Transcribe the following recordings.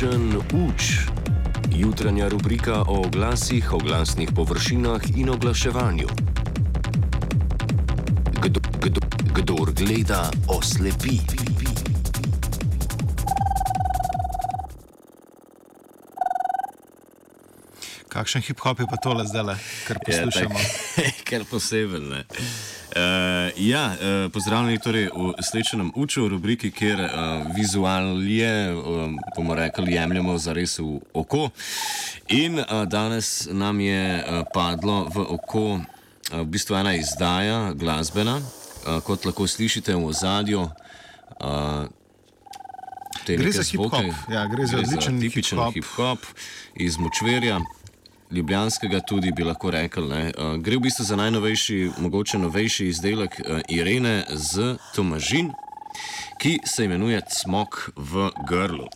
Slišen uč. Jutranja rubrika o oglasih, oglasnih površinah in oglaševanju. Kdor gleda, oslepi. Kakšen hip-hop je pa tole zdaj, kar poslušamo? Kar posebej. Pozdravljeni torej v Slišenem uču, v rubriki, kjer vizualije, bomo rekli, jemljemo zares v oko. In danes nam je padlo v oko v bistvu ena izdaja, glasbena, kot lahko slišite v ozadju. Gre za hip-hop, gre za odličen tipičen hip-hop iz Močvirja. Ljubljanskega tudi bi lahko rekli. Gre v bistvu za najnovejši, mogoče novejši izdelek Irene z Tomažin, ki se imenuje Cmok v grlu.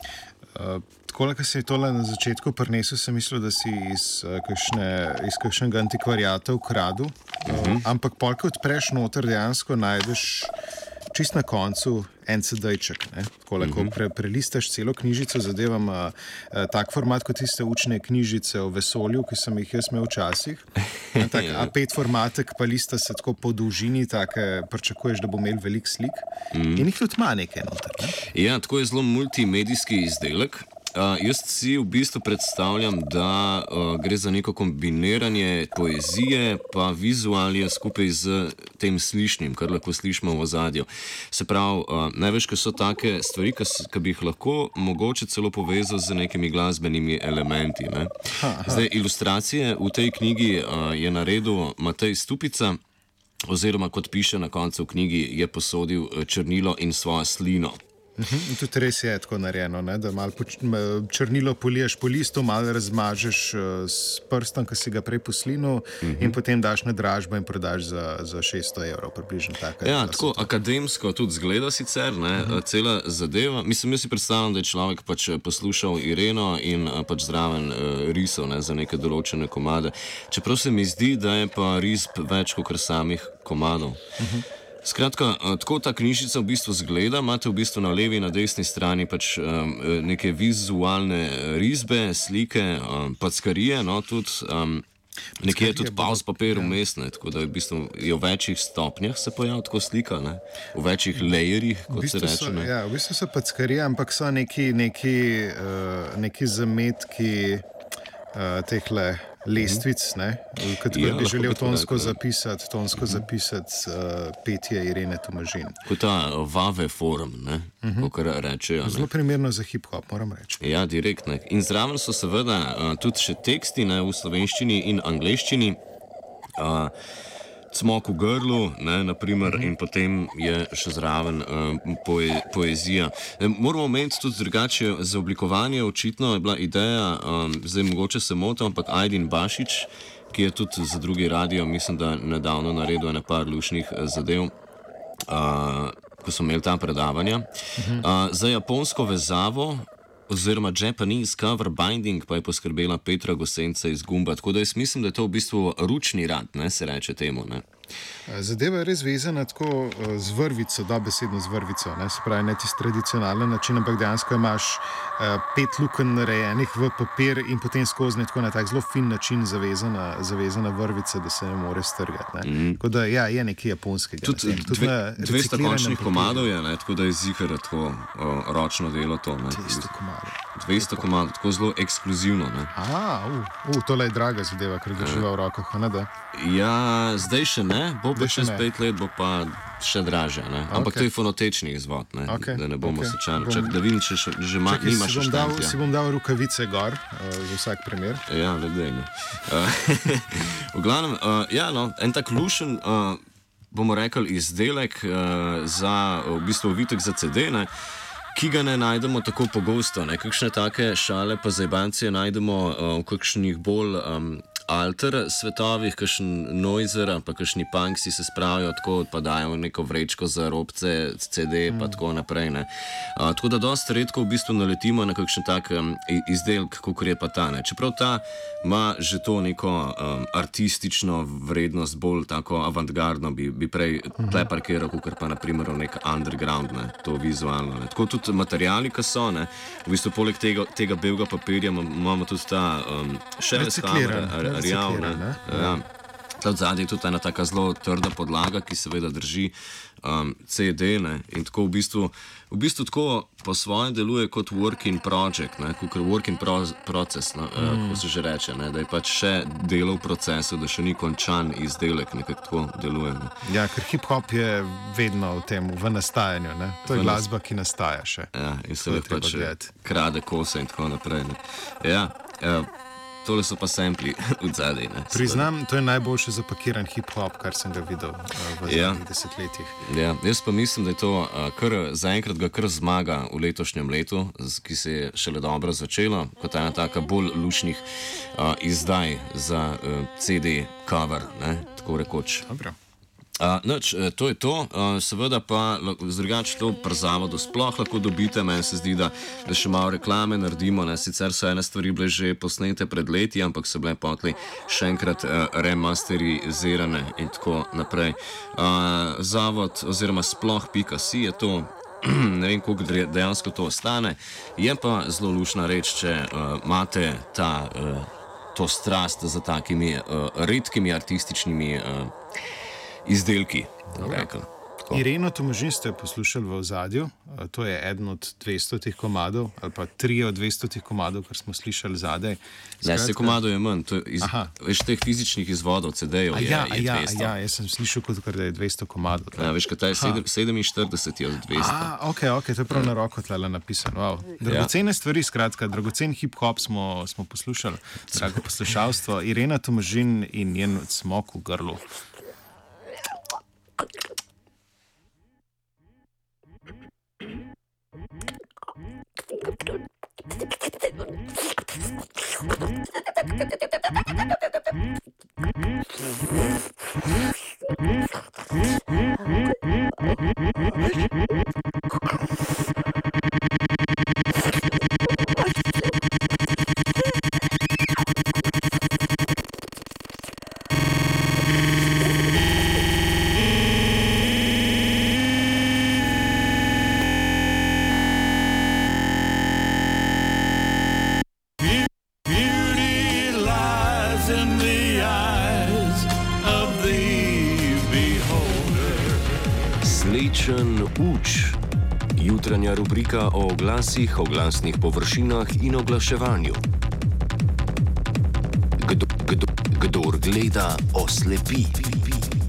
Tako, ko si tole na začetku prinesel, sem mislil, da si iz kakšnega antikvariata ukradel, ampak polk odpreš noter, dejansko najdeš čist na koncu en CD-jček. Tako, ko prelistaš celo knjižico, zadeva ima tak format kot tiste učne knjižice o vesolju, ki sem jih jaz imel včasih. Tak A5 formatek, pa lista se tako po dolžini, take pričakuješ, da bo imel veliko slik. In jih tudi ima nekaj noter. Ja, tako je zelo multimedijski izdelek. Jaz si v bistvu predstavljam, da gre za neko kombiniranje poezije pa vizualije skupaj z tem slišnim, kar lahko slišimo v ozadju. Se pravi, največ, ko so take stvari, ki bi jih lahko mogoče celo povezal z nekimi glasbenimi elementi. Zdaj, ilustracije v tej knjigi je naredil Matej Stupica, oziroma kot piše na koncu v knjigi, je posodil črnilo in svojo slino. In tudi res je tako narejeno, da malo črnilo poliješ po listu, malo razmažeš s prstom, ki si ga prej poslinil, in potem daš na dražbo in prodaš za 600 evrov, približno tako. Ja, tako akademsko tudi zgleda sicer, cela zadeva. Mislim, jaz si predstavljam, da je človek pač poslušal Ireno in pač zraven risal za neke določene komade. Čeprav se mi zdi, da je pa risb več kot samih komadov. Skratka, tako ta knjižica v bistvu zgleda, imate v bistvu na levi in na desni strani pač neke vizualne risbe, slike, packarije, tudi nekje je tudi pauz papir vmesne, tako da v bistvu je v večjih stopnjah se pojavlja tako slika, v večjih lajerjih, kot se reče. Ja, v bistvu so packarije, ampak so neki zametki tehle lestvic, kot bi želel tonsko zapisati petje Irene Tomažin. Kot ta vave forum, kot rečejo. Zelo primerno za hip-hop, moram reči. Ja, direktno. In zraven so seveda tudi še teksti v slovenščini in angleščini. Cmok v grlu, naprimer, in potem je še zraven poezija. Moramo omeniti tudi drugače, za oblikovanje očitno je bila ideja, zdaj mogoče se motim, ampak Ajdin Bašič, ki je tudi za drugi radio, mislim, da nedavno naredil par lušnih zadev, ko so imeli ta predavanja. Za japonsko vezavo, oziroma Japanese cover binding, pa je poskrbela Petra Gosenca iz Gumba. Tako da jaz mislim, da je to v bistvu ručni rad, se reče temu. Zadeva je res vezana tako z vrvico, dobesedno z vrvico. Se pravi, ne tisti tradicionalen način, ampak dejansko imaš 5 lukenj narejenih v papir in potem skozi tako na tak zelo fin način zavezana vrvica, da se ne more strgati. Tako da je nekaj japonskega. Tudi 200 končnih komadov je, tako da je zihar tako ročno delo to. 200 komadov. 200 komadov, tako zelo ekskluzivno. Tole je draga zadeva, ker drživa v rokah, Ja, zdaj še ne, bo pa čez 5 let, bo pa še dražja. Ampak to je fonotečni izvod, da ne bomo slučajno. Da vidim, če že nimaš štamplja. Si bom dal rukavice gor, za vsak primer. Ja, vedejno. V glavnem, en tak lušen, bomo rekli, izdelek za, v bistvu, ovitek za CD, ki ga ne najdemo tako pogosto. Kakšne take šale pa zajbancije najdemo v kakšnih bolj alter svetovih, kakšen Noizer, pa kakšni punksi se spravijo tako, pa dajo neko vrečko za robce, CD pa tako naprej. Tako da dosti redko v bistvu naletimo na kakšen tak izdelek, kot je pa ta. Ne. Čeprav ta ima že to neko artistično vrednost, bolj tako avantgardno, bi prej tle parkiral, kot pa naprimer nek underground, ne, to vizualno. Ne. Tako tudi materijali, ki so, ne, v bistvu poleg tega belega papirja imamo tudi ta šeleskamera, rjavne. Ta odzadje je tudi ena taka zelo trda podlaga, ki seveda drži CD, ne, in tako v bistvu tako po svoje deluje kot work in project, kot work in proces, kako se že reče, ne, da je pač še delo v procesu, da še ni končan izdelek, nekako tako deluje. Ne. Ja, ker hip-hop je vedno v nastajanju, ne? To je glasba, ki nastaja še. Ja, in seveda pač krade kose in tako naprej. Ne. Ja, tole so pa sampli od zadaj. Priznam, to je najboljše zapakiran hip-hop, kar sem ga videl v zadnjih desetletjih. Ja, jaz pa mislim, da je to zaenkrat ga kar zmaga v letošnjem letu, ki se je šele dobro začelo, kot ena taka bolj lušnih izdaj za CD cover, ne, tako rekoč. Dobro. To je to, seveda pa drugače to pri zavodu sploh lahko dobite. Meni se zdi, da še malo reklame naredimo, ne? Sicer so ene stvari bile že posnete pred leti, ampak so bile potli še enkrat remasterizirane in tako naprej. Zavod oziroma sploh.si je to, ne vem, koliko dejansko to ostane, je pa zelo lušna reč, če imate to strast za takimi redkimi artističnimi izdelki. Ireno Tomažin ste poslušali v ozadju, to je eden od 200 komadov, ali pa 3 od 200 komadov, kar smo slišali zadaj. Se komadov je manj, veš teh fizičnih izvodov, CD-jev je 200. Ja, jaz sem slišal, kot da je 200 komadov. Ja, veš, kaj ta je 47 od 200. Ok, to je prav na roko tle napisano. Wow. Dragocene stvari, skratka, dragocen hip-hop smo poslušali, drago poslušalstvo. Irena Tomažin in njen smok v grlu. Slečen uč. Jutranja rubrika o oglasih, oglasnih površinah in oglaševanju. Kdor gleda, oslepi.